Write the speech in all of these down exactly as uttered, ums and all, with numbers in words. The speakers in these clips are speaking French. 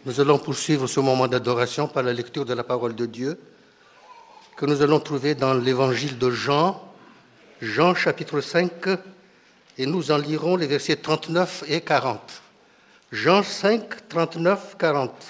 Nous allons poursuivre ce moment d'adoration par la lecture de la parole de Dieu que nous allons trouver dans l'évangile de Jean, Jean chapitre cinq, et nous en lirons les versets trente-neuf et quarante. Jean cinq, trente-neuf, quarante.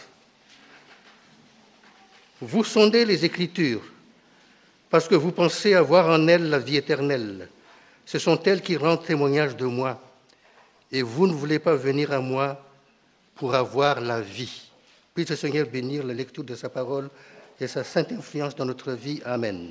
Vous sondez les Écritures, parce que vous pensez avoir en elles la vie éternelle. Ce sont elles qui rendent témoignage de moi, et vous ne voulez pas venir à moi pour avoir la vie. Puisse le Seigneur bénir la lecture de sa parole et sa sainte influence dans notre vie. Amen.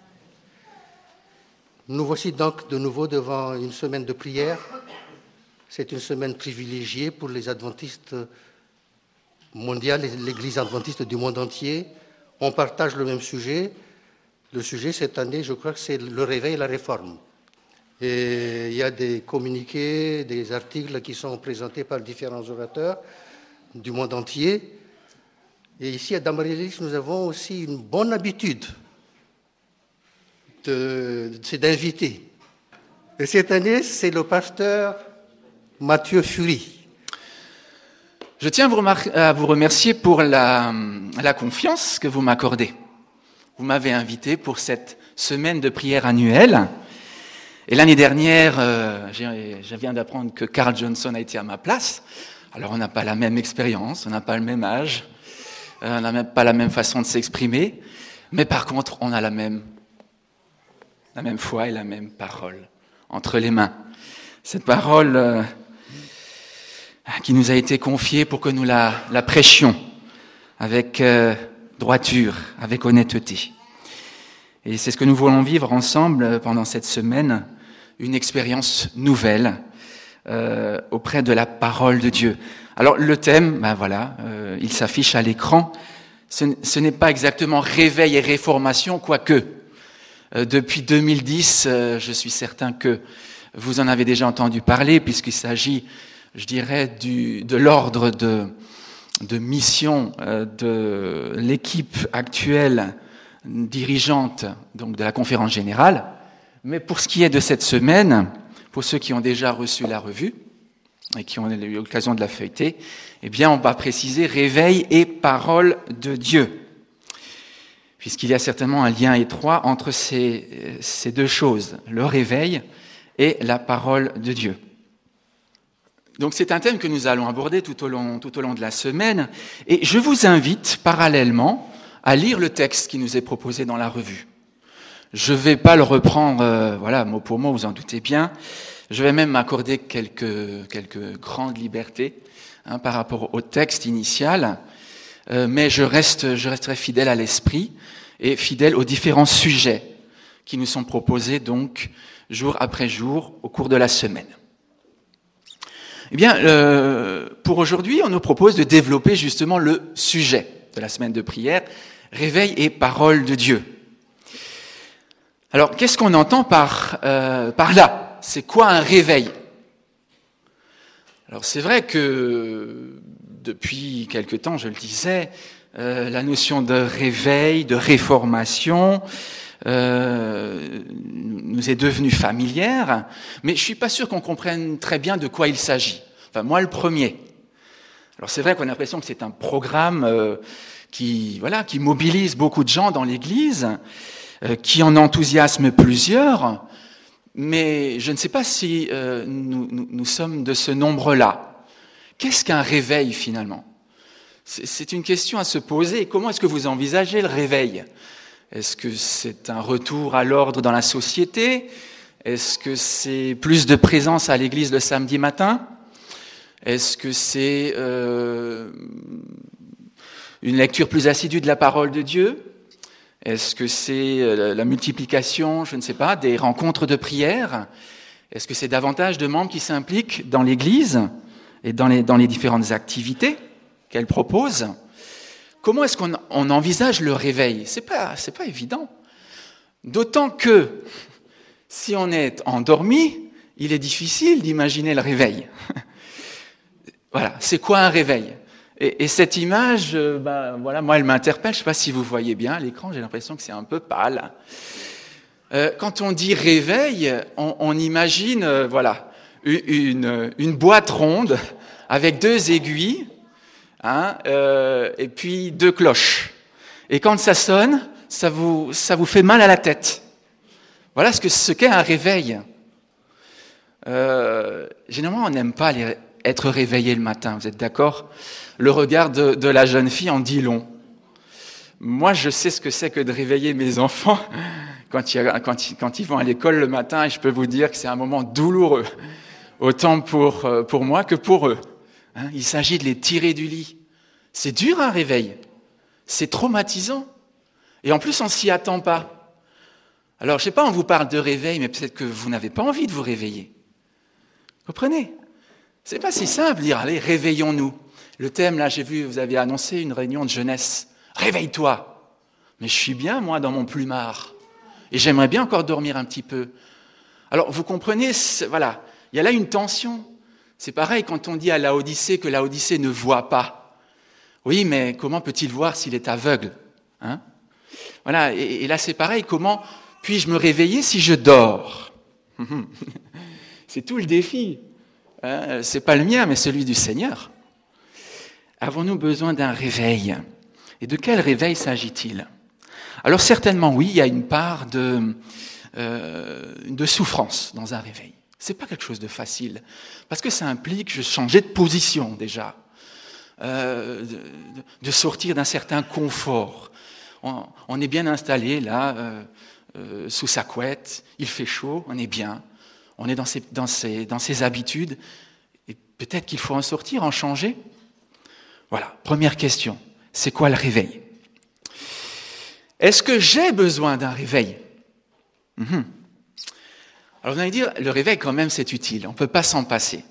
Nous voici donc de nouveau devant une semaine de prière. C'est une semaine privilégiée pour les adventistes mondiaux, l'Église adventiste du monde entier. On partage le même sujet. Le sujet cette année, je crois que c'est le réveil et la réforme. Et il y a des communiqués, des articles qui sont présentés par différents orateurs du monde entier. Et ici, à Damarilis, nous avons aussi une bonne habitude, de, c'est d'inviter. Et cette année, c'est le pasteur Mathieu Fury. Je tiens à vous remercier pour la, la confiance que vous m'accordez. Vous m'avez invité pour cette semaine de prière annuelle. Et l'année dernière, euh, je viens d'apprendre que Carl Johnson a été à ma place. Alors on n'a pas la même expérience, on n'a pas le même âge, euh, on n'a même pas la même façon de s'exprimer, mais par contre on a la même, la même foi et la même parole entre les mains. Cette parole euh, qui nous a été confiée pour que nous la, la prêchions avec euh, droiture, avec honnêteté. Et c'est ce que nous voulons vivre ensemble pendant cette semaine, une expérience nouvelle euh, auprès de la parole de Dieu. Alors le thème, ben voilà, euh, il s'affiche à l'écran. Ce, ce n'est pas exactement réveil et réformation, quoique euh, depuis deux mille dix, euh, je suis certain que vous en avez déjà entendu parler, puisqu'il s'agit, je dirais, du, de l'ordre de, de mission euh, de l'équipe actuelle dirigeante donc de la conférence générale. Mais pour ce qui est de cette semaine, pour ceux qui ont déjà reçu la revue et qui ont eu l'occasion de la feuilleter, eh bien, on va préciser réveil et parole de Dieu, puisqu'il y a certainement un lien étroit entre ces, ces deux choses, le réveil et la parole de Dieu. Donc, c'est un thème que nous allons aborder tout au long, tout au long de la semaine, et je vous invite parallèlement à lire le texte qui nous est proposé dans la revue. Je ne vais pas le reprendre, euh, voilà, mot pour mot, vous en doutez bien. Je vais même m'accorder quelques, quelques grandes libertés hein, par rapport au texte initial, euh, mais je, reste, je resterai fidèle à l'esprit et fidèle aux différents sujets qui nous sont proposés donc jour après jour au cours de la semaine. Eh bien, euh, pour aujourd'hui, on nous propose de développer justement le sujet de la semaine de prière, réveil et parole de Dieu. Alors, qu'est-ce qu'on entend par, euh, par là ? C'est quoi un réveil ? Alors, c'est vrai que depuis quelque temps, je le disais, euh, la notion de réveil, de réformation, euh, nous est devenue familière, mais je suis pas sûr qu'on comprenne très bien de quoi il s'agit. Enfin, moi, le premier. Alors, c'est vrai qu'on a l'impression que c'est un programme euh, qui, voilà, qui mobilise beaucoup de gens dans l'Église, euh, qui en enthousiasme plusieurs, mais je ne sais pas si euh, nous, nous, nous sommes de ce nombre-là. Qu'est-ce qu'un réveil, finalement ? c'est, c'est une question à se poser. Comment est-ce que vous envisagez le réveil ? Est-ce que c'est un retour à l'ordre dans la société ? Est-ce que c'est plus de présence à l'église le samedi matin ? Est-ce que c'est euh, une lecture plus assidue de la parole de Dieu ? Est-ce que c'est la multiplication, je ne sais pas, des rencontres de prière ? Est-ce que c'est davantage de membres qui s'impliquent dans l'Église et dans les, dans les différentes activités qu'elle propose ? Comment est-ce qu'on on envisage le réveil ? C'est pas, c'est pas évident. D'autant que, si on est endormi, il est difficile d'imaginer le réveil. Voilà, c'est quoi un réveil ? Et, et cette image, euh, bah, voilà, moi, elle m'interpelle. Je ne sais pas si vous voyez bien à l'écran, j'ai l'impression que c'est un peu pâle. Euh, quand on dit réveil, on, on imagine, euh, voilà, une, une boîte ronde avec deux aiguilles hein, euh, et puis deux cloches. Et quand ça sonne, ça vous, ça vous fait mal à la tête. Voilà ce, que, ce qu'est un réveil. Euh, généralement, on n'aime pas les, être réveillé le matin, vous êtes d'accord ? Le regard de, de la jeune fille en dit long. Moi, je sais ce que c'est que de réveiller mes enfants quand ils, quand ils, quand ils vont à l'école le matin, et je peux vous dire que c'est un moment douloureux, autant pour, pour moi que pour eux. Hein, il s'agit de les tirer du lit. C'est dur un réveil, c'est traumatisant, et en plus on s'y attend pas. Alors, je sais pas, on vous parle de réveil, mais peut-être que vous n'avez pas envie de vous réveiller. Vous comprenez ? C'est pas si simple de dire, allez, réveillons-nous. Le thème, là, j'ai vu, vous avez annoncé une réunion de jeunesse. Réveille-toi. Mais je suis bien, moi, dans mon plumard. Et j'aimerais bien encore dormir un petit peu. Alors, vous comprenez, voilà, il y a là une tension. C'est pareil quand on dit à Laodicée que Laodicée ne voit pas. Oui, mais comment peut-il voir s'il est aveugle, hein ? Voilà, et, et là, c'est pareil. Comment puis-je me réveiller si je dors ? C'est tout le défi. Hein, c'est pas le mien, mais celui du Seigneur. Avons-nous besoin d'un réveil ? Et de quel réveil s'agit-il ? Alors certainement, oui, il y a une part de, euh, de souffrance dans un réveil. C'est pas quelque chose de facile, parce que ça implique de changer de position déjà, euh, de, de sortir d'un certain confort. On, on est bien installé là, euh, euh, sous sa couette, il fait chaud, on est bien, on est dans ses, dans ses, dans ses habitudes, et peut-être qu'il faut en sortir, en changer. Voilà, première question, c'est quoi le réveil ? Est-ce que j'ai besoin d'un réveil ? mmh. Alors vous allez dire, le réveil quand même c'est utile, on ne peut pas s'en passer.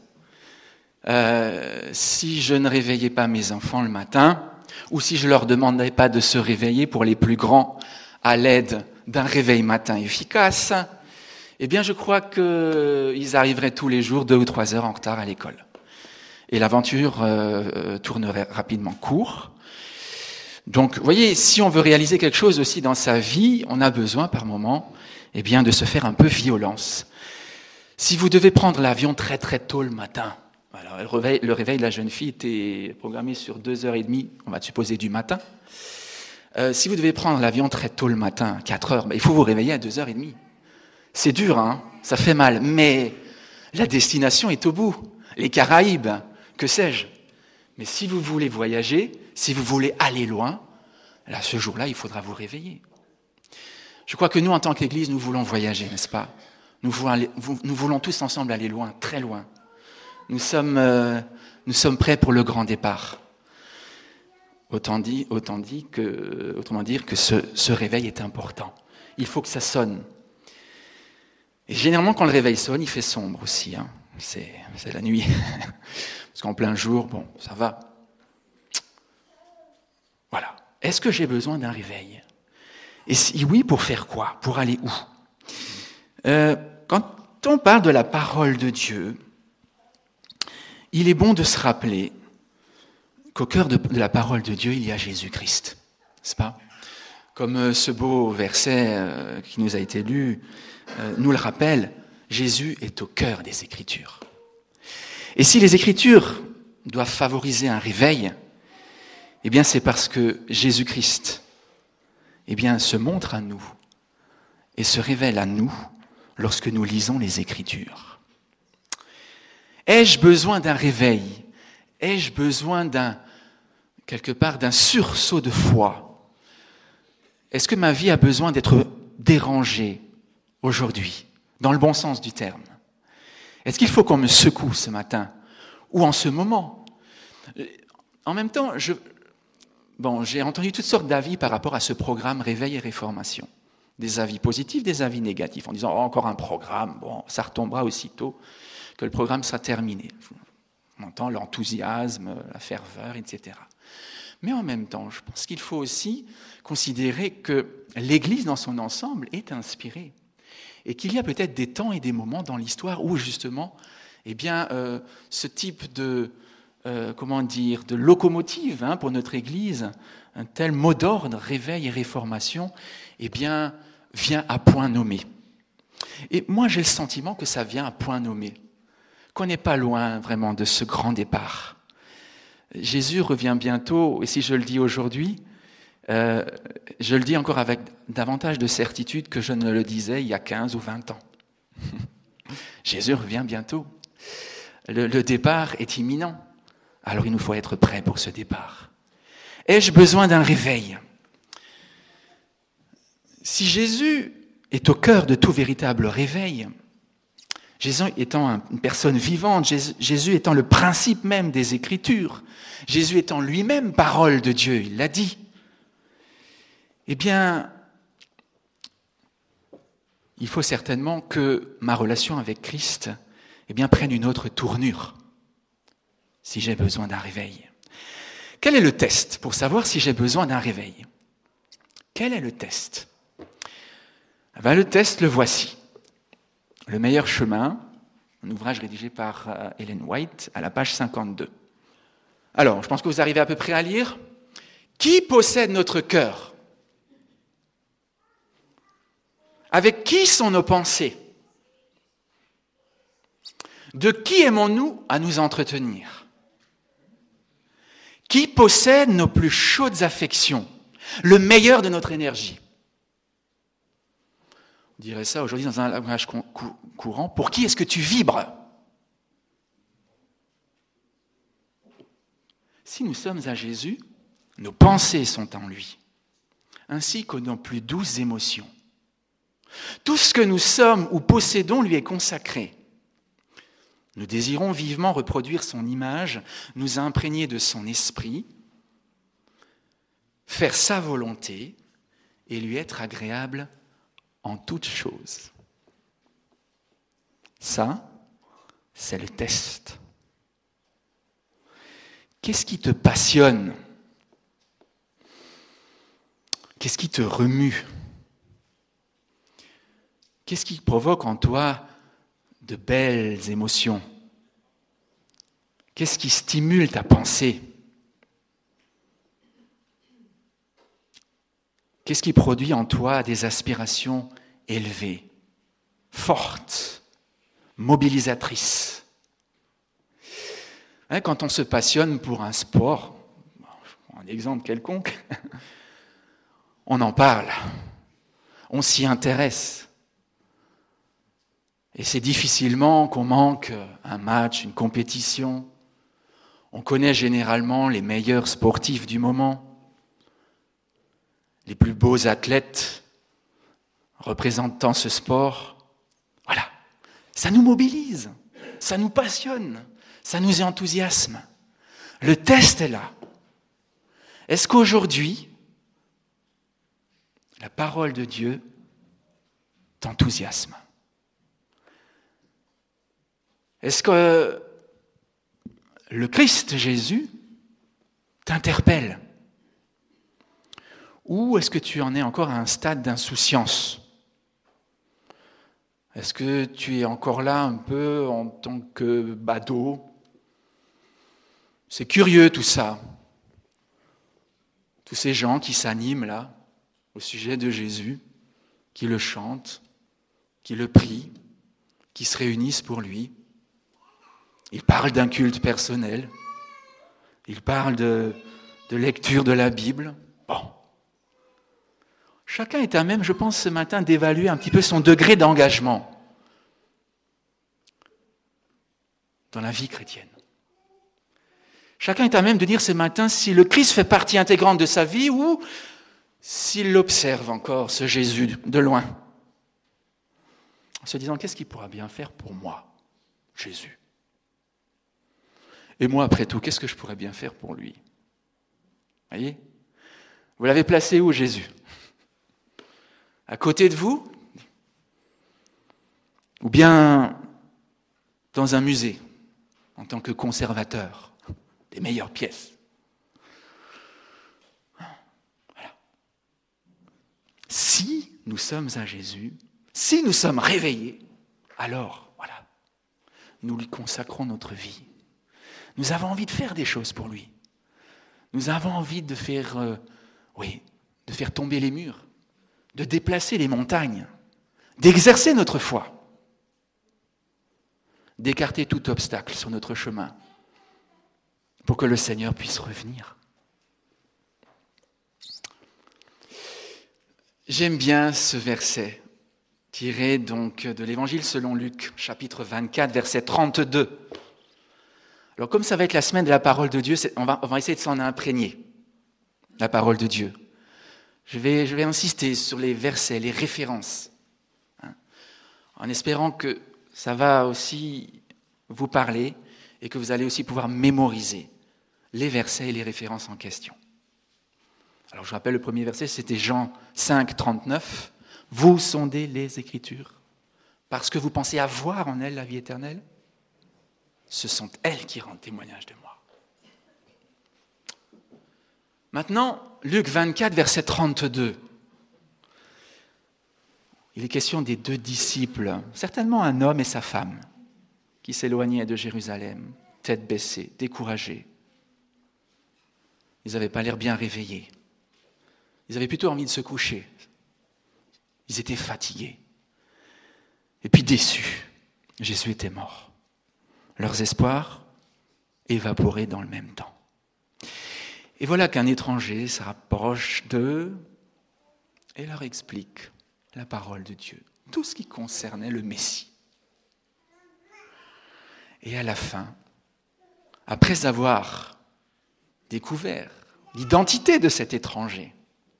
Euh, si je ne réveillais pas mes enfants le matin, ou si je ne leur demandais pas de se réveiller pour les plus grands à l'aide d'un réveil matin efficace, eh bien je crois qu'ils arriveraient tous les jours deux ou trois heures en retard à l'école. Et l'aventure euh, tournerait rapidement court. Donc, vous voyez, si on veut réaliser quelque chose aussi dans sa vie, on a besoin par moment, eh bien, de se faire un peu violence. Si vous devez prendre l'avion très très tôt le matin, alors le réveil, le réveil de la jeune fille était programmé sur deux heures trente, on va supposer du matin. Euh, si vous devez prendre l'avion très tôt le matin, quatre heures, ben, il faut vous réveiller à deux heures trente. C'est dur, hein, ça fait mal, mais la destination est au bout. Les Caraïbes, que sais-je. Mais si vous voulez voyager, si vous voulez aller loin, là, ce jour-là, il faudra vous réveiller. Je crois que nous, en tant qu'Église, nous voulons voyager, n'est-ce pas ? Nous voulons, aller, nous voulons tous ensemble aller loin, très loin. Nous sommes, euh, nous sommes prêts pour le grand départ. Autant, dit, autant dit que, autrement dire que ce, ce réveil est important. Il faut que ça sonne. Et généralement, quand le réveil sonne, il fait sombre aussi. Hein. C'est, c'est la nuit. Parce qu'en plein jour, bon, ça va. Voilà. Est-ce que j'ai besoin d'un réveil ? Et si oui, pour faire quoi ? Pour aller où ? euh, Quand on parle de la parole de Dieu, il est bon de se rappeler qu'au cœur de, de la parole de Dieu, il y a Jésus-Christ. N'est-ce pas ? Comme euh, ce beau verset euh, qui nous a été lu euh, nous le rappelle, Jésus est au cœur des Écritures. Et si les Écritures doivent favoriser un réveil, eh bien c'est parce que Jésus-Christ eh bien, se montre à nous et se révèle à nous lorsque nous lisons les Écritures. Ai-je besoin d'un réveil ? Ai-je besoin d'un, quelque part, d'un sursaut de foi ? Est-ce que ma vie a besoin d'être dérangée aujourd'hui, dans le bon sens du terme ? Est-ce qu'il faut qu'on me secoue ce matin ou en ce moment ? En même temps, je, bon, j'ai entendu toutes sortes d'avis par rapport à ce programme Réveil et Réformation. Des avis positifs, des avis négatifs, en disant oh, « encore un programme, bon, ça retombera aussitôt que le programme sera terminé ». On entend l'enthousiasme, la ferveur, et cetera. Mais en même temps, je pense qu'il faut aussi considérer que l'Église dans son ensemble est inspirée. Et qu'il y a peut-être des temps et des moments dans l'histoire où justement, eh bien, euh, ce type de, euh, comment dire, de locomotive hein, pour notre Église, un tel mot d'ordre, réveil et réformation, eh bien, vient à point nommé. Et moi, j'ai le sentiment que ça vient à point nommé, qu'on n'est pas loin vraiment de ce grand départ. Jésus revient bientôt, et si je le dis aujourd'hui, euh, je le dis encore avec davantage de certitude que je ne le disais il y a quinze ou vingt ans. Jésus revient bientôt. Le, le départ est imminent. Alors il nous faut être prêts pour ce départ. Ai-je besoin d'un réveil ? Si Jésus est au cœur de tout véritable réveil, Jésus étant une personne vivante, Jésus étant le principe même des Écritures, Jésus étant lui-même parole de Dieu, il l'a dit, eh bien, il faut certainement que ma relation avec Christ eh bien, prenne une autre tournure, si j'ai besoin d'un réveil. Quel est le test pour savoir si j'ai besoin d'un réveil ? Quel est le test ? Eh bien, le test, le voici. Le meilleur chemin, un ouvrage rédigé par Ellen White à la page cinquante-deux. Alors, je pense que vous arrivez à peu près à lire. Qui possède notre cœur ? Avec qui sont nos pensées ? De qui aimons-nous à nous entretenir ? Qui possède nos plus chaudes affections ? Le meilleur de notre énergie ? On dirait ça aujourd'hui dans un langage courant. Pour qui est-ce que tu vibres ? Si nous sommes à Jésus, nos pensées sont en lui, ainsi que nos plus douces émotions. Tout ce que nous sommes ou possédons lui est consacré. Nous désirons vivement reproduire son image, nous imprégner de son esprit, faire sa volonté et lui être agréable en toutes choses. Ça, c'est le test. Qu'est-ce qui te passionne ? Qu'est-ce qui te remue ? Qu'est-ce qui provoque en toi de belles émotions ? Qu'est-ce qui stimule ta pensée ? Qu'est-ce qui produit en toi des aspirations élevées, fortes, mobilisatrices ? Hein, quand on se passionne pour un sport, un exemple quelconque, on en parle, on s'y intéresse. Et c'est difficilement qu'on manque un match, une compétition. On connaît généralement les meilleurs sportifs du moment, les plus beaux athlètes représentant ce sport. Voilà, ça nous mobilise, ça nous passionne, ça nous enthousiasme. Le test est là. Est-ce qu'aujourd'hui, la parole de Dieu t'enthousiasme ? Est-ce que le Christ Jésus t'interpelle ? Ou est-ce que tu en es encore à un stade d'insouciance ? Est-ce que tu es encore là un peu en tant que badaud ? C'est curieux tout ça. Tous ces gens qui s'animent là au sujet de Jésus, qui le chantent, qui le prient, qui se réunissent pour lui. Ils parlent d'un culte personnel. Ils parlent de, de lecture de la Bible. Bon. Chacun est à même, je pense, ce matin, d'évaluer un petit peu son degré d'engagement dans la vie chrétienne. Chacun est à même de dire ce matin si le Christ fait partie intégrante de sa vie ou s'il observe encore ce Jésus de loin. En se disant, qu'est-ce qu'il pourra bien faire pour moi, Jésus ? Et moi, après tout, qu'est-ce que je pourrais bien faire pour lui ? Voyez ? Vous l'avez placé où, Jésus ? À côté de vous ? Ou bien dans un musée, en tant que conservateur des meilleures pièces ? Voilà. Si nous sommes à Jésus, si nous sommes réveillés, alors, voilà, nous lui consacrons notre vie. Nous avons envie de faire des choses pour lui. Nous avons envie de faire, euh, oui, de faire tomber les murs, de déplacer les montagnes, d'exercer notre foi, d'écarter tout obstacle sur notre chemin pour que le Seigneur puisse revenir. J'aime bien ce verset, tiré donc de l'Évangile selon Luc, chapitre vingt-quatre, verset trente-deux. Alors comme ça va être la semaine de la parole de Dieu, on va, on va essayer de s'en imprégner, la parole de Dieu. Je vais, je vais insister sur les versets, les références, hein, en espérant que ça va aussi vous parler et que vous allez aussi pouvoir mémoriser les versets et les références en question. Alors je rappelle le premier verset, c'était Jean cinq, trente-neuf. « Vous sondez les Écritures parce que vous pensez avoir en elles la vie éternelle. Ce sont elles qui rendent témoignage de moi. » Maintenant, Luc vingt-quatre, verset trente-deux. Il est question des deux disciples, certainement un homme et sa femme, qui s'éloignaient de Jérusalem, tête baissée, découragés. Ils n'avaient pas l'air bien réveillés. Ils avaient plutôt envie de se coucher. Ils étaient fatigués. Et puis déçus. Jésus était mort. Leurs espoirs évaporés dans le même temps. Et voilà qu'un étranger se rapproche d'eux et leur explique la parole de Dieu, tout ce qui concernait le Messie. Et à la fin, après avoir découvert l'identité de cet étranger,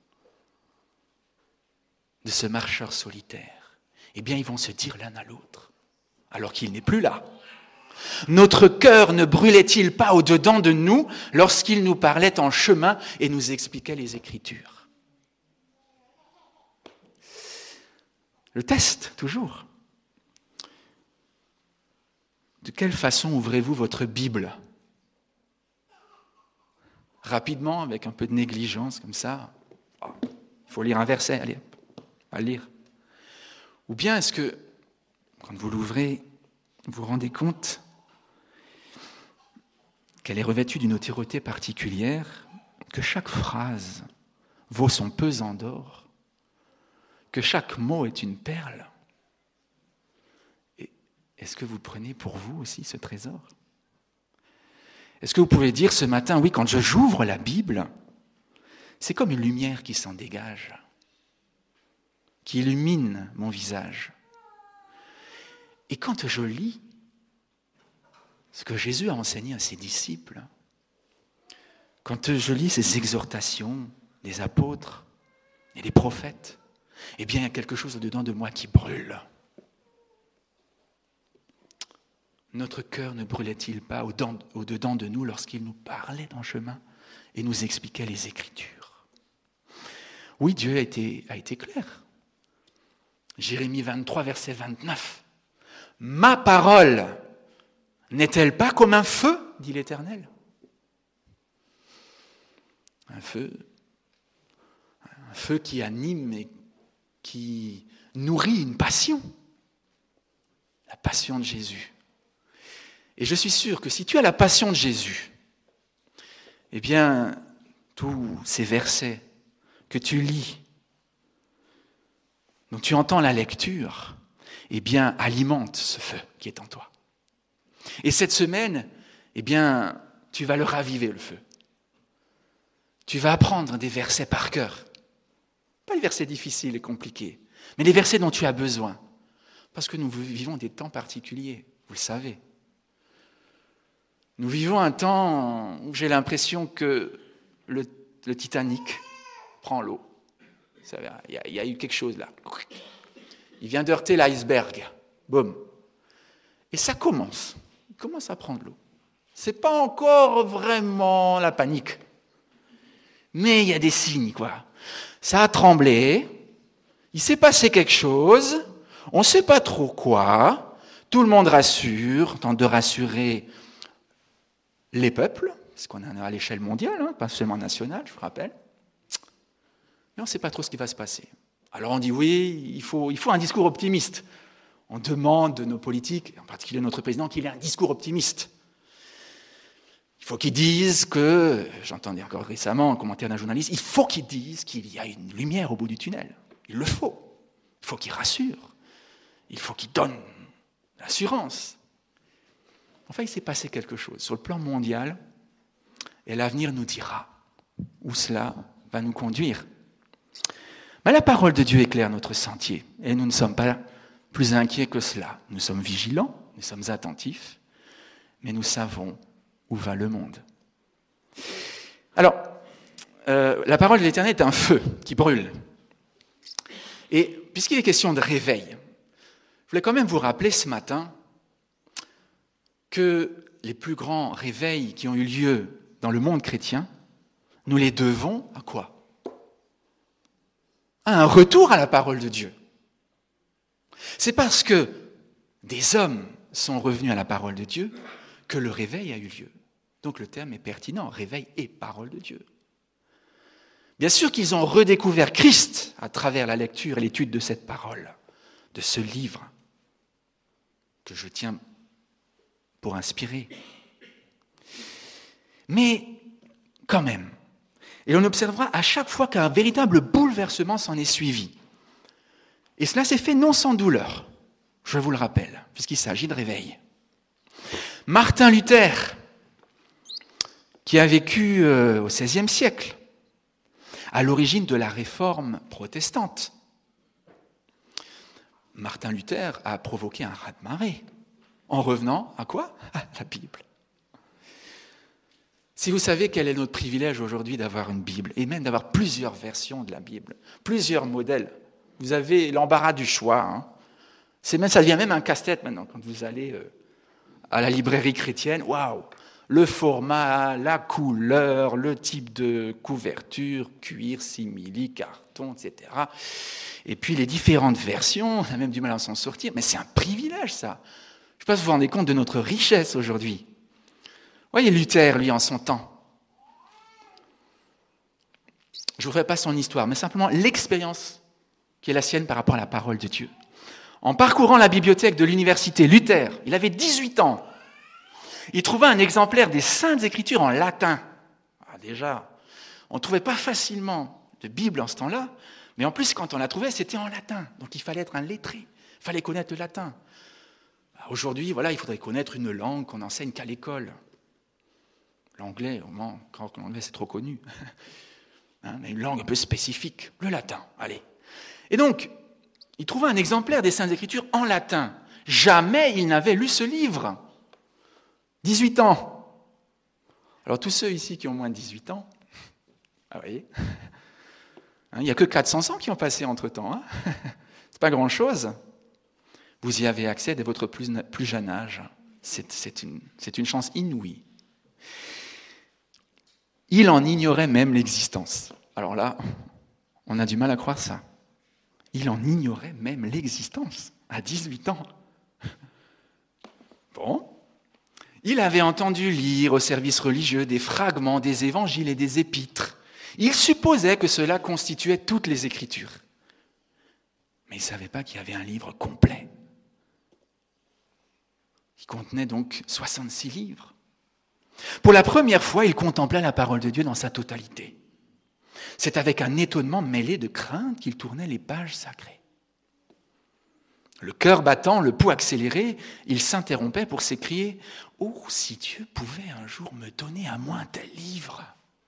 de ce marcheur solitaire, eh bien ils vont se dire l'un à l'autre, alors qu'il n'est plus là. Notre cœur ne brûlait-il pas au-dedans de nous lorsqu'il nous parlait en chemin et nous expliquait les Écritures? Le test, toujours. De quelle façon ouvrez-vous votre Bible? Rapidement, avec un peu de négligence, comme ça. Oh, il faut lire un verset, allez, on va le lire. Ou bien est-ce que, quand vous l'ouvrez, vous vous rendez compte qu'elle est revêtue d'une autorité particulière, que chaque phrase vaut son pesant d'or, que chaque mot est une perle? Et est-ce que vous prenez pour vous aussi ce trésor? Est-ce que vous pouvez dire ce matin, oui, quand je j'ouvre la Bible, c'est comme une lumière qui s'en dégage, qui illumine mon visage. Et quand je lis ce que Jésus a enseigné à ses disciples, quand je lis ces exhortations des apôtres et des prophètes, eh bien, il y a quelque chose au-dedans de moi qui brûle. Notre cœur ne brûlait-il pas au-dedans de nous lorsqu'il nous parlait en chemin et nous expliquait les Écritures? Oui, Dieu a été, a été clair. Jérémie vingt-trois, verset vingt-neuf. « Ma parole n'est-elle pas comme un feu, dit l'Éternel ?» Un feu, un feu qui anime et qui nourrit une passion, la passion de Jésus. Et je suis sûr que si tu as la passion de Jésus, eh bien, tous ces versets que tu lis, dont tu entends la lecture, eh bien, alimentent ce feu qui est en toi. Et cette semaine, eh bien, tu vas le raviver, le feu. Tu vas apprendre des versets par cœur. Pas les versets difficiles et compliqués, mais les versets dont tu as besoin. Parce que nous vivons des temps particuliers, vous le savez. Nous vivons un temps où j'ai l'impression que le, le Titanic prend l'eau. Vous savez, il y a, il y a eu quelque chose là. Il vient d'heurter l'iceberg. Boum. Et ça commence. Il commence à prendre l'eau. Ce n'est pas encore vraiment la panique. Mais il y a des signes, quoi. Ça a tremblé. Il s'est passé quelque chose. On ne sait pas trop quoi. Tout le monde rassure, tente de rassurer les peuples, parce qu'on est à l'échelle mondiale, hein, pas seulement nationale, je vous rappelle. Mais on ne sait pas trop ce qui va se passer. Alors on dit oui, il faut, il faut un discours optimiste. On demande de nos politiques, en particulier de notre président, qu'il ait un discours optimiste. Il faut qu'ils disent que, j'entendais encore récemment un commentaire d'un journaliste, il faut qu'ils disent qu'il y a une lumière au bout du tunnel. Il le faut. Il faut qu'ils rassurent. Il faut qu'ils donnent l'assurance. Enfin, il s'est passé quelque chose. Sur le plan mondial, Et l'avenir nous dira où cela va nous conduire. Mais la parole de Dieu éclaire notre sentier. Et nous ne sommes pas plus inquiets que cela. Nous sommes vigilants, nous sommes attentifs, mais nous savons où va le monde. Alors, euh, la parole de l'Éternel est un feu qui brûle. Et puisqu'il est question de réveil, je voulais quand même vous rappeler ce matin que les plus grands réveils qui ont eu lieu dans le monde chrétien, nous les devons à quoi ? À un retour à la parole de Dieu. C'est parce que des hommes sont revenus à la parole de Dieu que le réveil a eu lieu. Donc le terme est pertinent, réveil et parole de Dieu. Bien sûr qu'ils ont redécouvert Christ à travers la lecture et l'étude de cette parole, de ce livre que je tiens pour inspirer. Mais quand même, et l'on observera à chaque fois qu'un véritable bouleversement s'en est suivi. Et cela s'est fait non sans douleur, je vous le rappelle, puisqu'il s'agit de réveil. Martin Luther, qui a vécu euh, au seizième siècle, à l'origine de la réforme protestante. Martin Luther a provoqué un raz-de-marée en revenant à quoi ? À la Bible. Si vous savez quel est notre privilège aujourd'hui d'avoir une Bible, et même d'avoir plusieurs versions de la Bible, plusieurs modèles, vous avez l'embarras du choix. Hein. C'est même, ça devient même un casse-tête maintenant quand vous allez euh, à la librairie chrétienne. Waouh ! Le format, la couleur, le type de couverture, cuir, simili, carton, et cetera. Et puis les différentes versions, on a même du mal à s'en sortir, mais c'est un privilège ça. Je ne sais pas si vous vous rendez compte de notre richesse aujourd'hui. Voyez Luther, lui, en son temps. Je ne vous ferai pas son histoire, mais simplement l'expérience qui est la sienne par rapport à la parole de Dieu. En parcourant la bibliothèque de l'université, Luther, il avait dix-huit ans. Il trouva un exemplaire des Saintes Écritures en latin. Ah, déjà, on ne trouvait pas facilement de Bible en ce temps-là, mais en plus, quand on la trouvait, c'était en latin. Donc il fallait être un lettré, il fallait connaître le latin. Aujourd'hui, voilà, il faudrait connaître une langue qu'on n'enseigne qu'à l'école. L'anglais, au moins, quand l'anglais c'est trop connu. Hein, mais une langue un peu spécifique, le latin, allez. Et donc, il trouva un exemplaire des Saintes Écritures en latin. Jamais il n'avait lu ce livre. dix-huit ans. Alors tous ceux ici qui ont moins de dix-huit ans, ah, vous voyez, hein, il n'y a que quatre cents ans qui ont passé entre-temps. Hein. C'est pas grand-chose. Vous y avez accès dès votre plus, plus jeune âge. C'est, c'est, une, c'est une chance inouïe. Il en ignorait même l'existence. Alors là, on a du mal à croire ça. Il en ignorait même l'existence, à dix-huit ans. Bon. Il avait entendu lire au service religieux des fragments des évangiles et des épîtres. Il supposait que cela constituait toutes les Écritures. Mais il ne savait pas qu'il y avait un livre complet. Il contenait donc soixante-six livres. Pour la première fois, il contempla la parole de Dieu dans sa totalité. C'est avec un étonnement mêlé de crainte qu'il tournait les pages sacrées. Le cœur battant, le pouls accéléré, il s'interrompait pour s'écrier « Oh, si Dieu pouvait un jour me donner à moi un tel livre !»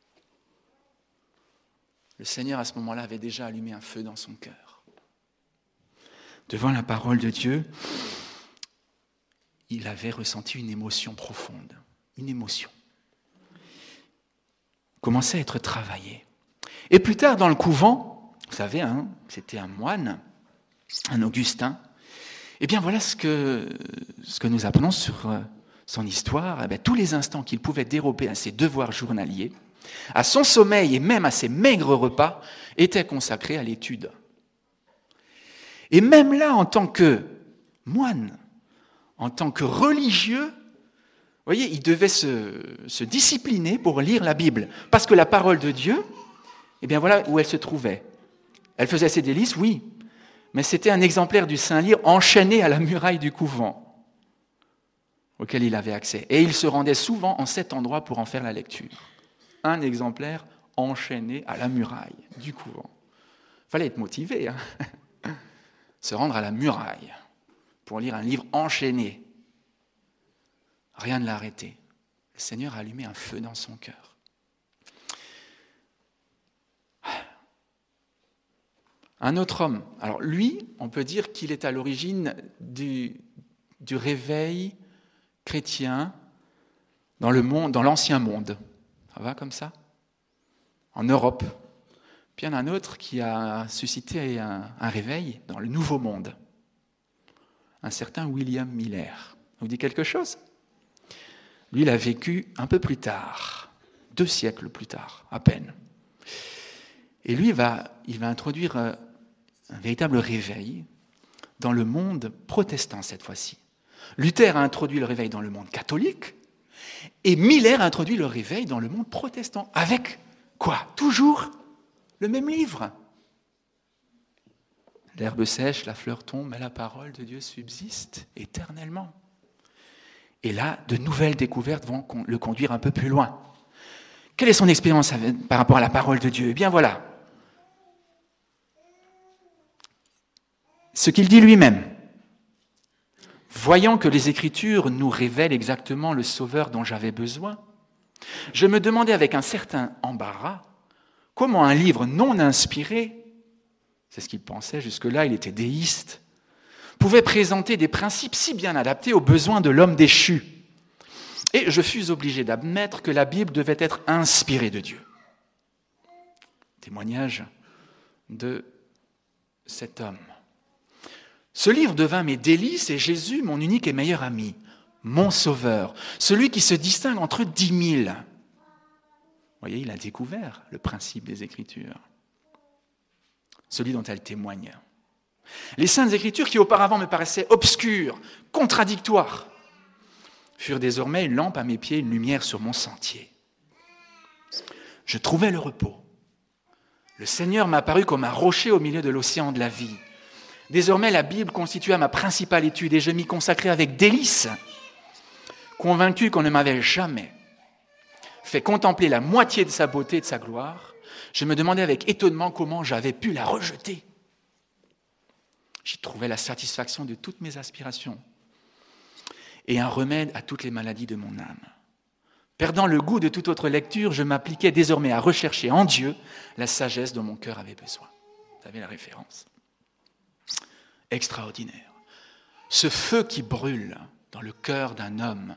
Le Seigneur, à ce moment-là, avait déjà allumé un feu dans son cœur. Devant la parole de Dieu, il avait ressenti une émotion profonde, une émotion. Il commençait à être travaillé. Et plus tard, dans le couvent, vous savez, hein, c'était un moine, un Augustin. Eh bien, voilà ce que, ce que nous apprenons sur son histoire. Eh bien, tous les instants qu'il pouvait dérober à ses devoirs journaliers, à son sommeil et même à ses maigres repas, étaient consacrés à l'étude. Et même là, en tant que moine, en tant que religieux, vous voyez, il devait se, se discipliner pour lire la Bible. Parce que la parole de Dieu, eh bien voilà où elle se trouvait. Elle faisait ses délices, oui, mais c'était un exemplaire du Saint-Livre enchaîné à la muraille du couvent, auquel il avait accès. Et il se rendait souvent en cet endroit pour en faire la lecture. Un exemplaire enchaîné à la muraille du couvent. Il fallait être motivé, hein. Se rendre à la muraille pour lire un livre enchaîné. Rien ne l'a arrêté. Le Seigneur a allumé un feu dans son cœur. Un autre homme. Alors lui, on peut dire qu'il est à l'origine du, du réveil chrétien dans le monde, dans l'ancien monde. Ça va comme ça ? En Europe. Puis il y en a un autre qui a suscité un, un réveil dans le nouveau monde. Un certain William Miller. Ça vous dit quelque chose ? Lui, il a vécu un peu plus tard, deux siècles plus tard, à peine. Et lui, il va, il va introduire un véritable réveil dans le monde protestant cette fois-ci. Luther a introduit le réveil dans le monde catholique et Miller a introduit le réveil dans le monde protestant. Avec quoi ? Toujours le même livre. L'herbe sèche, la fleur tombe, mais la parole de Dieu subsiste éternellement. Et là, de nouvelles découvertes vont le conduire un peu plus loin. Quelle est son expérience par rapport à la parole de Dieu ? Eh bien voilà. Ce qu'il dit lui-même. Voyant que les Écritures nous révèlent exactement le Sauveur dont j'avais besoin, je me demandais avec un certain embarras comment un livre non inspiré, c'est ce qu'il pensait jusque-là, il était déiste, pouvait présenter des principes si bien adaptés aux besoins de l'homme déchu. Et je fus obligé d'admettre que la Bible devait être inspirée de Dieu. Témoignage de cet homme. Ce livre devint mes délices et Jésus, mon unique et meilleur ami, mon sauveur, celui qui se distingue entre dix mille. Vous voyez, il a découvert le principe des Écritures, celui dont elles témoignent. Les saintes Écritures, qui auparavant me paraissaient obscures, contradictoires, furent désormais une lampe à mes pieds, une lumière sur mon sentier. Je trouvais le repos. Le Seigneur m'apparut comme un rocher au milieu de l'océan de la vie. Désormais, la Bible constitua ma principale étude et je m'y consacrais avec délice, convaincu qu'on ne m'avait jamais fait contempler la moitié de sa beauté et de sa gloire. Je me demandais avec étonnement comment j'avais pu la rejeter. J'y trouvais la satisfaction de toutes mes aspirations et un remède à toutes les maladies de mon âme. Perdant le goût de toute autre lecture, je m'appliquais désormais à rechercher en Dieu la sagesse dont mon cœur avait besoin. Vous avez la référence. Extraordinaire. Ce feu qui brûle dans le cœur d'un homme,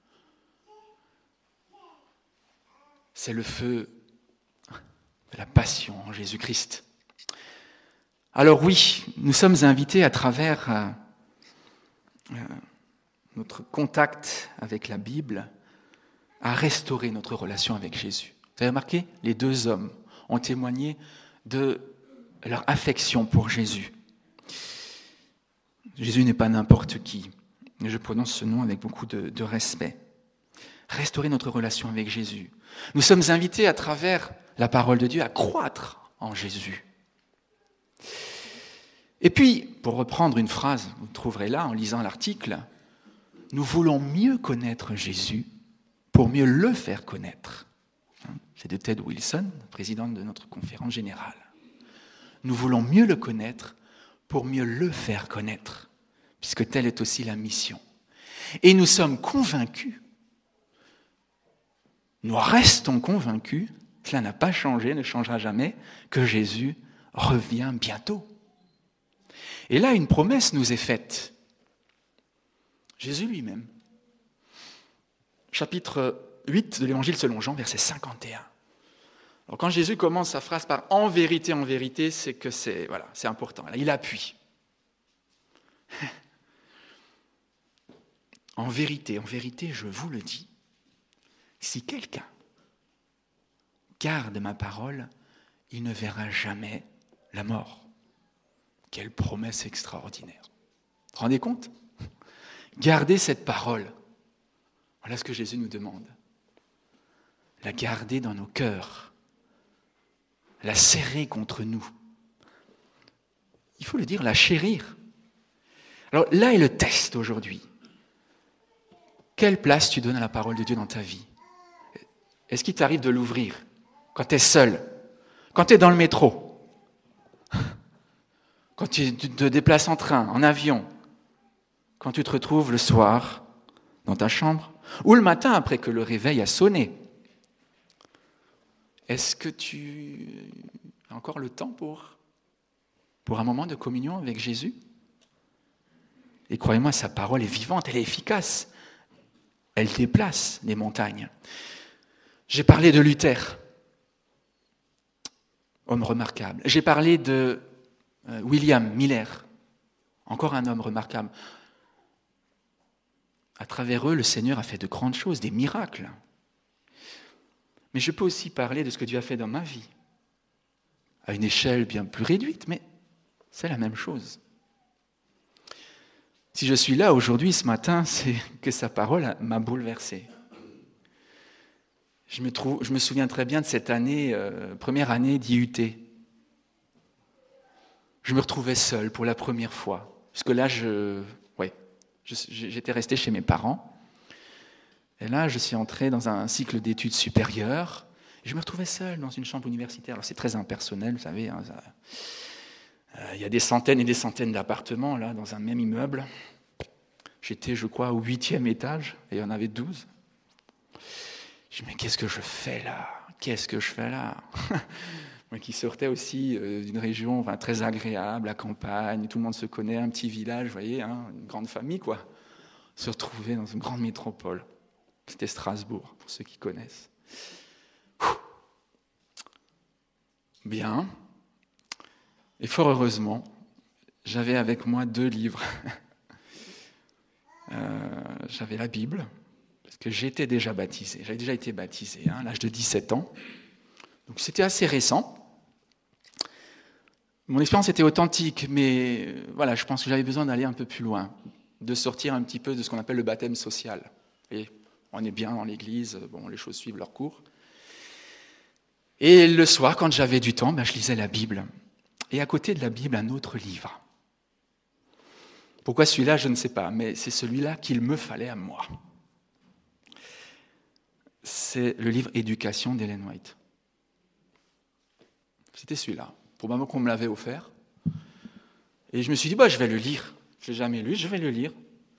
c'est le feu de la passion en Jésus-Christ. Alors oui, nous sommes invités à travers euh, euh, notre contact avec la Bible à restaurer notre relation avec Jésus. Vous avez remarqué ? Les deux hommes ont témoigné de leur affection pour Jésus. Jésus n'est pas n'importe qui. Je prononce ce nom avec beaucoup de, de respect. Restaurer notre relation avec Jésus. Nous sommes invités à travers la parole de Dieu à croître en Jésus. Et puis, pour reprendre une phrase, vous trouverez là en lisant l'article, nous voulons mieux connaître Jésus pour mieux le faire connaître. C'est de Ted Wilson, président de notre conférence générale. Nous voulons mieux le connaître pour mieux le faire connaître, puisque telle est aussi la mission. Et nous sommes convaincus, nous restons convaincus, cela n'a pas changé, ne changera jamais, que Jésus revient bientôt. Et là, une promesse nous est faite. Jésus lui-même. Chapitre huit de l'Évangile selon Jean, verset cinquante et un. Alors quand Jésus commence sa phrase par « en vérité, en vérité », c'est que c'est, voilà, c'est important. Là, il appuie. En vérité, en vérité, je vous le dis, si quelqu'un garde ma parole, il ne verra jamais la mort. Quelle promesse extraordinaire. Vous vous rendez compte ? Gardez cette parole. Voilà ce que Jésus nous demande. La garder dans nos cœurs. La serrer contre nous. Il faut le dire, la chérir. Alors là est le test aujourd'hui. Quelle place tu donnes à la parole de Dieu dans ta vie ? Est-ce qu'il t'arrive de l'ouvrir quand tu es seul, quand tu es dans le métro, quand tu te déplaces en train, en avion, quand tu te retrouves le soir dans ta chambre, ou le matin après que le réveil a sonné? Est-ce que tu as encore le temps pour pour un moment de communion avec Jésus. Et croyez-moi, sa parole est vivante, elle est efficace. Elle déplace les montagnes. J'ai parlé de Luther, homme remarquable. J'ai parlé de euh, William Miller, encore un homme remarquable. À travers eux, le Seigneur a fait de grandes choses, des miracles. Mais je peux aussi parler de ce que Dieu a fait dans ma vie, à une échelle bien plus réduite, mais c'est la même chose. Si je suis là aujourd'hui, ce matin, c'est que sa parole m'a bouleversé. Je me, trouve, je me souviens très bien de cette année, euh, première année d'I U T. Je me retrouvais seul pour la première fois. Parce que là, je, ouais, je, j'étais resté chez mes parents. Et là, je suis entré dans un cycle d'études supérieures. Et je me retrouvais seul dans une chambre universitaire. Alors, c'est très impersonnel, vous savez. Hein, ça, euh, il y a des centaines et des centaines d'appartements là, dans un même immeuble. J'étais, je crois, au huitième étage, et il y en avait douze. Je me dis, mais qu'est-ce que je fais là ? Qu'est-ce que je fais là ? Moi qui sortais aussi euh, d'une région enfin, très agréable, la campagne, tout le monde se connaît, un petit village, vous voyez, hein, une grande famille, quoi. Se retrouver dans une grande métropole. C'était Strasbourg, pour ceux qui connaissent. Bien. Et fort heureusement, j'avais avec moi deux livres. euh, j'avais la Bible, parce que j'étais déjà baptisé. J'avais déjà été baptisé hein, à l'âge de dix-sept ans. Donc c'était assez récent. Mon expérience était authentique, mais euh, voilà, je pense que j'avais besoin d'aller un peu plus loin, de sortir un petit peu de ce qu'on appelle le baptême social. Et on est bien dans l'église, bon, les choses suivent leur cours. Et le soir, quand j'avais du temps, ben, je lisais la Bible. Et à côté de la Bible, un autre livre. Pourquoi celui-là, je ne sais pas, mais c'est celui-là qu'il me fallait à moi. C'est le livre « Éducation » d'Ellen White. C'était celui-là. Probablement qu'on me l'avait offert. Et je me suis dit, bah, je vais le lire. Je ne l'ai jamais lu, je vais le lire.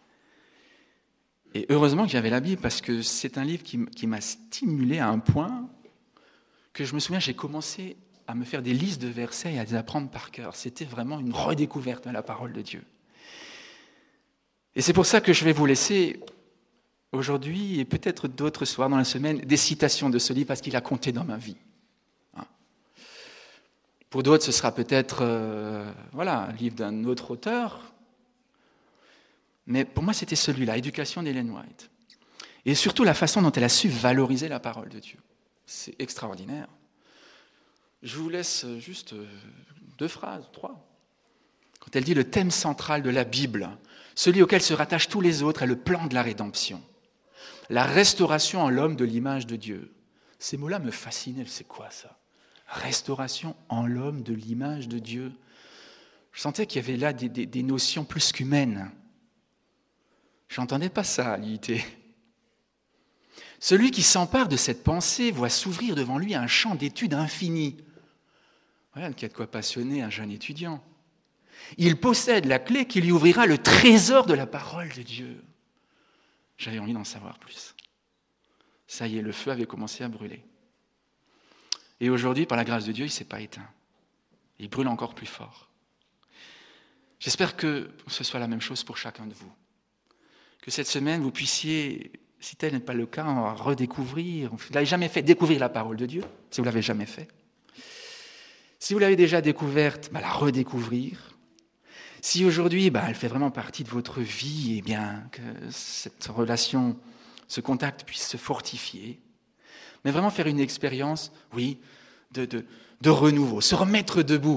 Et heureusement que j'avais la Bible, parce que c'est un livre qui, qui m'a stimulé à un point que je me souviens, j'ai commencé à me faire des listes de versets et à les apprendre par cœur. C'était vraiment une redécouverte de la parole de Dieu. Et c'est pour ça que je vais vous laisser aujourd'hui, et peut-être d'autres soirs dans la semaine, des citations de ce livre, parce qu'il a compté dans ma vie. Hein. Pour d'autres, ce sera peut-être euh, voilà, un livre d'un autre auteur. Mais pour moi, c'était celui-là, Éducation d'Ellen White. Et surtout la façon dont elle a su valoriser la parole de Dieu. C'est extraordinaire. Je vous laisse juste deux phrases, trois. Quand elle dit le thème central de la Bible, celui auquel se rattachent tous les autres, est le plan de la rédemption. La restauration en l'homme de l'image de Dieu. Ces mots-là me fascinaient. C'est quoi ça ? Restauration en l'homme de l'image de Dieu. Je sentais qu'il y avait là des, des, des notions plus qu'humaines. Je n'entendais pas ça à l'I U T. Celui qui s'empare de cette pensée voit s'ouvrir devant lui un champ d'études infini. Voilà qui a de quoi passionner un jeune étudiant. Il possède la clé qui lui ouvrira le trésor de la parole de Dieu. J'avais envie d'en savoir plus. Ça y est, le feu avait commencé à brûler. Et aujourd'hui, par la grâce de Dieu, il ne s'est pas éteint. Il brûle encore plus fort. J'espère que ce soit la même chose pour chacun de vous. Que cette semaine, vous puissiez, si tel n'est pas le cas, redécouvrir, vous ne l'avez jamais fait, découvrir la parole de Dieu, si vous ne l'avez jamais fait. Si vous l'avez déjà découverte, bah, la redécouvrir. Si aujourd'hui, bah, elle fait vraiment partie de votre vie, eh bien, que cette relation, ce contact puisse se fortifier. Mais vraiment faire une expérience, oui, de, de, de renouveau, se remettre debout.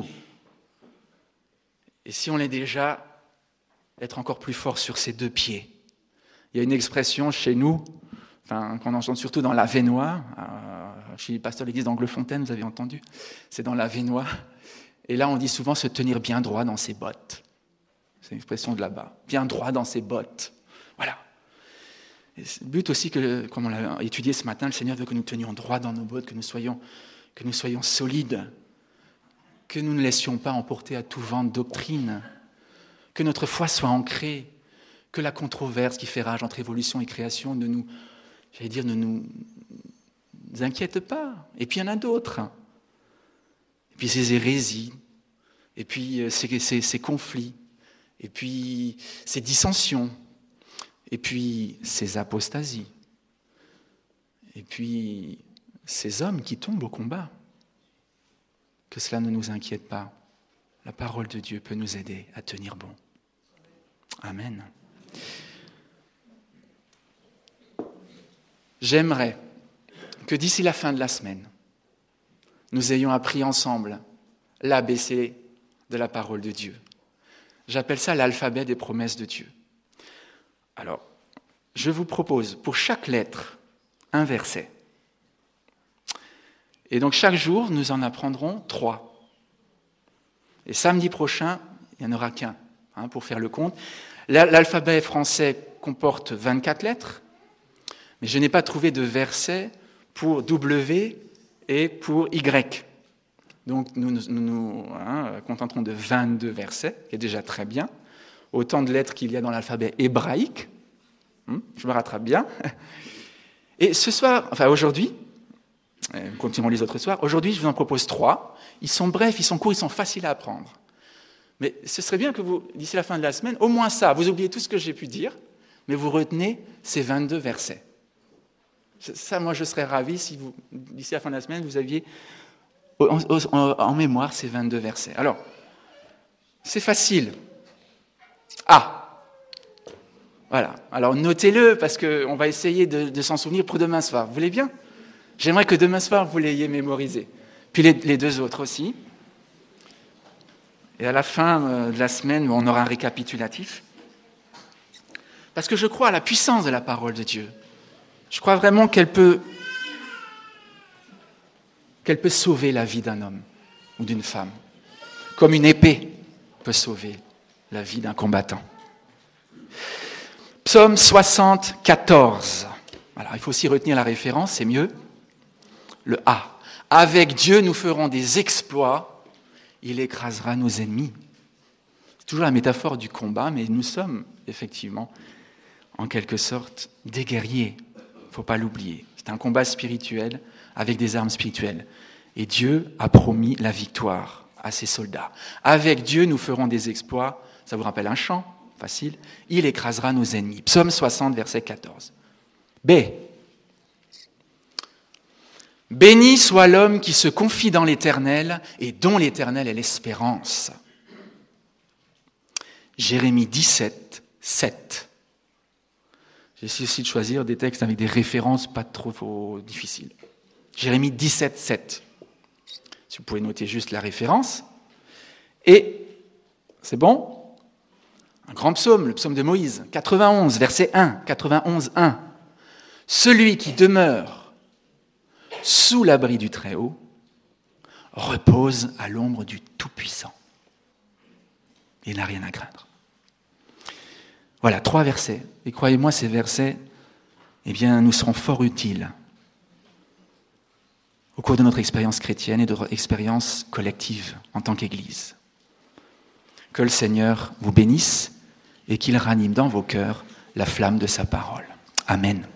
Et si on l'est déjà, être encore plus fort sur ses deux pieds. Il y a une expression chez nous, enfin, qu'on entend surtout dans l'Avesnois, euh, chez les pasteurs de l'église d'Anglefontaine, vous avez entendu, c'est dans l'Avesnois. Et là, on dit souvent se tenir bien droit dans ses bottes. C'est une expression de là-bas. Bien droit dans ses bottes. Voilà. Et le but aussi, que, comme on l'a étudié ce matin, le Seigneur veut que nous tenions droit dans nos bottes, que nous soyons, que nous soyons solides, que nous ne laissions pas emporter à tout vent de doctrine, que notre foi soit ancrée, que la controverse qui fait rage entre évolution et création ne nous, j'allais dire, ne nous inquiète pas. Et puis il y en a d'autres. Et puis ces hérésies, et puis euh, ces, ces, ces conflits, et puis ces dissensions, et puis ces apostasies, et puis ces hommes qui tombent au combat. Que cela ne nous inquiète pas. La parole de Dieu peut nous aider à tenir bon. Amen. J'aimerais que d'ici la fin de la semaine, nous ayons appris ensemble l'A B C de la parole de Dieu. J'appelle ça l'alphabet des promesses de Dieu. Alors, je vous propose pour chaque lettre un verset. Et donc chaque jour, nous en apprendrons trois. Et samedi prochain, il n'y en aura qu'un, hein, pour faire le compte. L'alphabet français comporte vingt-quatre lettres, mais je n'ai pas trouvé de verset pour W et pour Y. Donc nous nous, nous hein, contenterons de vingt-deux versets, qui est déjà très bien. Autant de lettres qu'il y a dans l'alphabet hébraïque. Hum, je me rattrape bien. Et ce soir, enfin aujourd'hui, nous continuerons les autres soirs, aujourd'hui je vous en propose trois. Ils sont brefs, ils sont courts, ils sont faciles à apprendre. Mais ce serait bien que vous, d'ici la fin de la semaine, au moins ça, vous oubliez tout ce que j'ai pu dire, mais vous retenez ces vingt-deux versets. Ça, moi, je serais ravi si, vous, d'ici la fin de la semaine, vous aviez en, en, en mémoire ces vingt-deux versets. Alors, c'est facile. Ah, voilà. Alors, notez-le, parce qu'on va essayer de, de s'en souvenir pour demain soir. Vous voulez bien ? J'aimerais que demain soir, vous l'ayez mémorisé. Puis les, les deux autres aussi. Et à la fin de la semaine, on aura un récapitulatif. Parce que je crois à la puissance de la parole de Dieu. Je crois vraiment qu'elle peut, qu'elle peut sauver la vie d'un homme ou d'une femme. Comme une épée peut sauver la vie d'un combattant. Psaume soixante-quatorze. Alors, il faut aussi retenir la référence, c'est mieux. Le A. Avec Dieu, nous ferons des exploits. Il écrasera nos ennemis. C'est toujours la métaphore du combat, mais nous sommes effectivement, en quelque sorte, des guerriers. Il ne faut pas l'oublier. C'est un combat spirituel avec des armes spirituelles. Et Dieu a promis la victoire à ses soldats. Avec Dieu, nous ferons des exploits. Ça vous rappelle un chant, facile. Il écrasera nos ennemis. Psaume soixante, verset quatorze. B. Béni soit l'homme qui se confie dans l'Éternel et dont l'Éternel est l'espérance. Jérémie dix-sept, sept. J'ai essayé aussi de choisir des textes avec des références pas trop difficiles. Jérémie dix-sept, sept. Si vous pouvez noter juste la référence. Et, c'est bon ? Un grand psaume, le psaume de Moïse, quatre-vingt-onze, verset un, quatre-vingt-onze, un. Celui qui demeure sous l'abri du Très-Haut repose à l'ombre du Tout-Puissant. Il n'a rien à craindre. Voilà, trois versets. Et croyez-moi, ces versets, eh bien, nous seront fort utiles au cours de notre expérience chrétienne et de notre expérience collective en tant qu'Église. Que le Seigneur vous bénisse et qu'il ranime dans vos cœurs la flamme de sa parole. Amen.